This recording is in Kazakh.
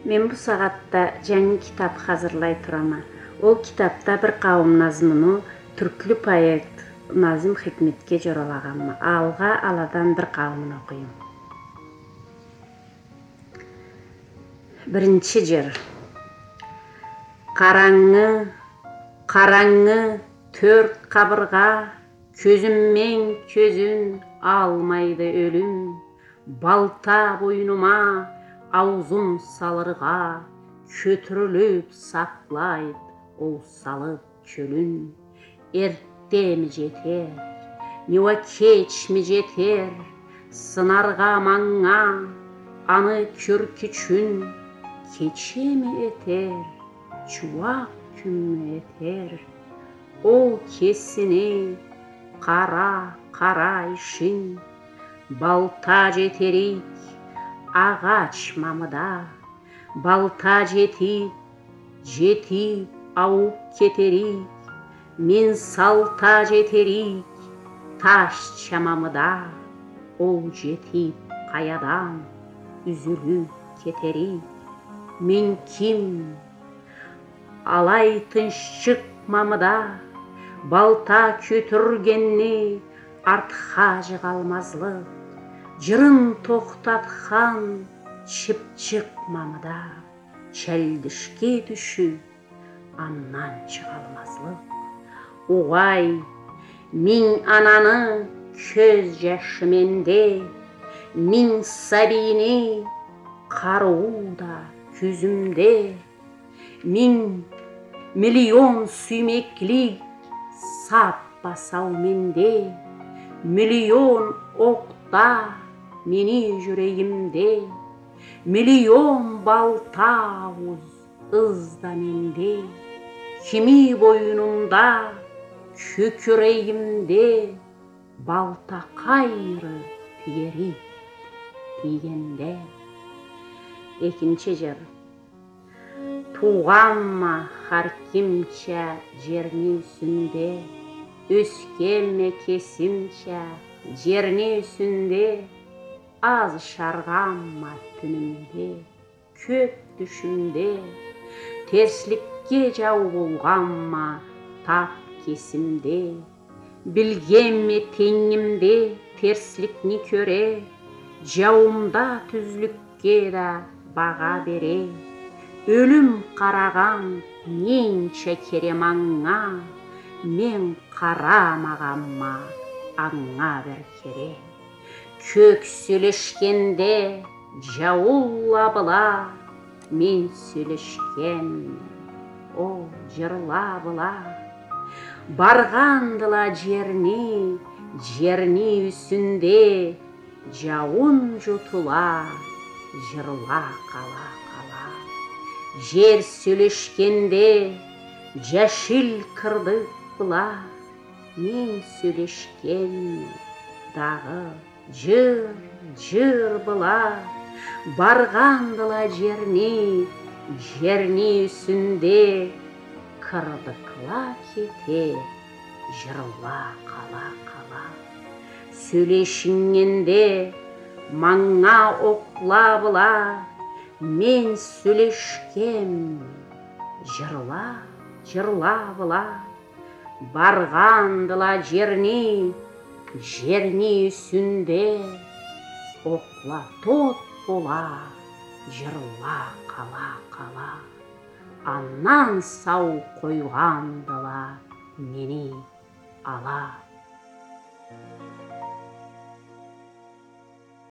Мен бұл сағатта жаңы китап hazırlay turama. Ол китапта бір қауым назмыны түрклі поэт Назым Хикметке жоралағанмы. Алға аладан бір қауымын оқиым. Бірінші жыр. Қараңғы төрт қабырға, көзіммен көзін алмайды өлім. Балта бойныма, аузым салырға, көтіріліп сақлайды ол салып көлін. Ерте ми жетер, неуа кеч ми жетер, сынарға маңға, аны көркі чүн, кече ми етер, чуақ күн ми етер. Ол кесіне қара ішін, балта жетерік, ағач мамыда, балта жетіп ауып кетерік, мен салта жетерік, таш чамамыда, ол жетіп қаядан үзіліп кетерік. Мен кім? Алай тыншық мамыда, балта көтіргенне артқа жығалмазлық. Жырын тоқтатқан шыпчық мамыда, чәлдішке түші аннан шығалмазлық. Оғай, мен ананы көз жашыменде, мен сабине қаруыда күзімде, мен миллион сүймеклік сап басау менде, миллион оқта мені жүрегімде, миллион балта ауыз ызда менде, кеми бойынымда, көкірегімде, балта қайры тиерік тигенде. Екінші жыр. Туғанма харкимча жерні үсінде, өскелме кесімча жерні үсінде, аз шарғанма түнімде, көп түшімде, терслікке жау болғанма тап кесімде, білгенме теңімде терслікні көре, жауымда түзлікке да баға бере. Өлім қараған ненче керем аңға, мен қарамағанма аңға бір кере. Көк сөйлешкенде жауылла бұла, мен сөйлешкен о жырла бұла. Барғандыла жерні үсінде, жауын жұтыла, жырла қала. Жер сөйлешкенде жәшіл кырдық бұла, мен сөйлешкен дағы жыр бұла. Барғандыла жерні үсінде, кырдықла кете, жырла қала. Сөйлешінгенде маңа оқла бұла, мен сөйлешкем жырла бұла. Барғандыла жерні үсінде, оқла тот бола, жырла қала. Аннан сау қойғандыла мені ала.